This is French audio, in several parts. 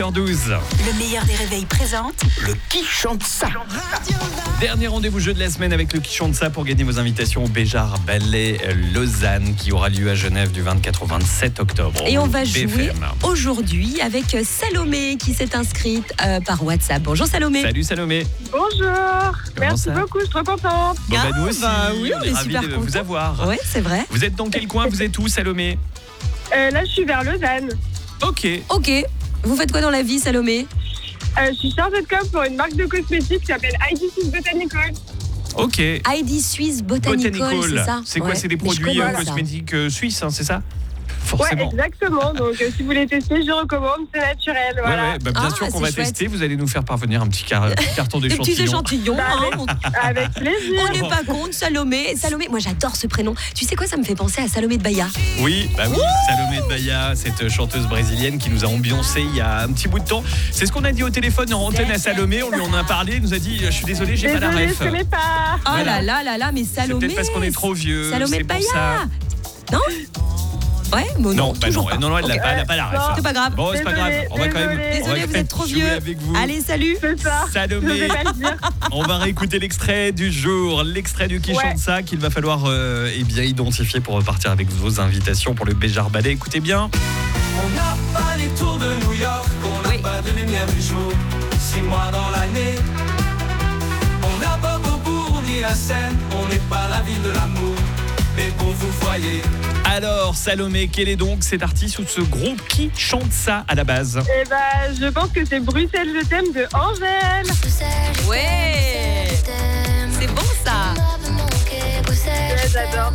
12. Le meilleur des réveils présente Le qui chante ça. Dernier rendez-vous jeu de la semaine avec le qui chante ça pour gagner vos invitations au Béjar Ballet Lausanne qui aura lieu à Genève du 24 au 27 octobre. Et on va BFM. jouer aujourd'hui avec Salomé qui s'est inscrite par WhatsApp. Bonjour Salomé. Salut Salomé. Bonjour, merci ça beaucoup, je suis trop contente. Bon, nous aussi, oui, on est ravis super de vous contents. avoir. Ouais, c'est vrai. Vous êtes dans quel coin? Vous êtes où Salomé? Là, je suis vers Lausanne. Ok. Ok. Vous faites quoi dans la vie, Salomé? Je suis chargée de com pour une marque de cosmétiques qui s'appelle ID6 Botanical. Ok. ID Suisse Botanical, c'est ça? C'est quoi? Ouais. C'est des Mais je produits connais ça. cosmétiques suisses, hein, c'est ça? Ouais, Forcément. exactement. Donc, si vous voulez tester, je recommande, c'est naturel. Voilà. Ouais, bah, bien Ah, sûr qu'on c'est va chouette. tester. Vous allez nous faire parvenir un petit carton Des petits d'échantillons. échantillons. hein. Avec plaisir. On n'est pas contre, Salomé. Salomé, moi j'adore ce prénom. Tu sais quoi, ça me fait penser à Salomé de Bahia. Oui, bah oui, Salomé de Bahia, cette chanteuse brésilienne qui nous a ambiancé il y a un petit bout de temps. C'est ce qu'on a dit au téléphone en antenne à Salomé. On lui en a parlé. Il nous a dit je suis désolé, j'ai pas la Désolée, ref. je connais pas. Oh Voilà. là là, mais C'est Salomé. peut-être parce qu'on est trop vieux. Salomé c'est de pour Bahia. ça. Non? Ouais, mais Non, bah toujours non, pas. non, elle l'a Ok. pas, elle a pas la ref. non, c'est pas grave. Bon, c'est pas grave. Désolé, On va quand même. désolé. on va Désolé, quand vous même êtes trop jouer vieux. avec vous. Allez, salut. C'est ça. Je Salomé. vais pas le dire. On va réécouter l'extrait du jour, l'extrait du qui Ouais. chante ça qu'il va falloir eh bien identifier pour repartir avec vos invitations pour le Béjar Ballet. Écoutez bien. On n'a pas les tours de New York, on n'a Oui. pas de lumière du jour, 6 mois dans l'année. On n'a pas Beaubourg ni la Seine, on n'est pas la ville de l'amour, mais bon vous voyez. Alors Salomé, quel est donc cet artiste ou ce groupe qui chante ça à la base? Eh ben, je pense que c'est Bruxelles, je t'aime de Angèle. Ouais. C'est bon ça. Ouais, j'adore.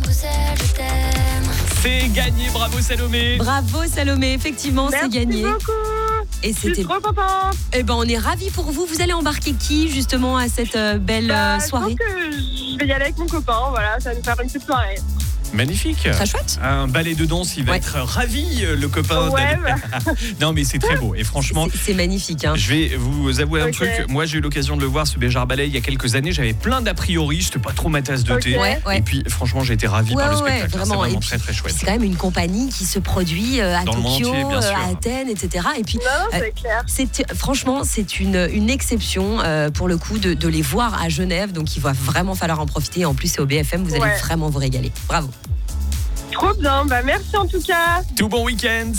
C'est gagné, bravo Salomé. Bravo Salomé, effectivement, c'est Merci gagné. beaucoup. Et Je suis c'était. trop contente. Eh ben, on est ravis pour vous. Vous allez embarquer qui justement à cette belle Je soirée? pense que je vais y aller avec mon copain. Voilà, ça va nous faire une petite soirée. Magnifique. Très chouette. Un ballet de danse, il va Ouais. être ravi, le copain. Ouais, Non mais c'est très beau et franchement. C'est magnifique. Hein. Je vais vous avouer un Ok. truc. Moi, j'ai eu l'occasion de le voir, ce Béjar Ballet, il y a quelques années. J'avais plein d'a priori. C'était pas trop ma tasse de Ok. thé. Ouais, ouais. Et puis, franchement, j'ai été ravi par le spectacle. C'est vraiment. vraiment Et puis, très, très chouette. C'est quand même une compagnie qui se produit à Dans le monde Tokyo, entier, bien sûr. à Athènes, etc. Et puis, Non, c'est clair. franchement, c'est une exception pour le coup de les voir à Genève. Donc, il va vraiment falloir en profiter. En plus, c'est au BFM. Vous allez Ouais. vraiment vous régaler. Bravo. Trop bien. Bah, merci en tout cas. Tout bon week-end.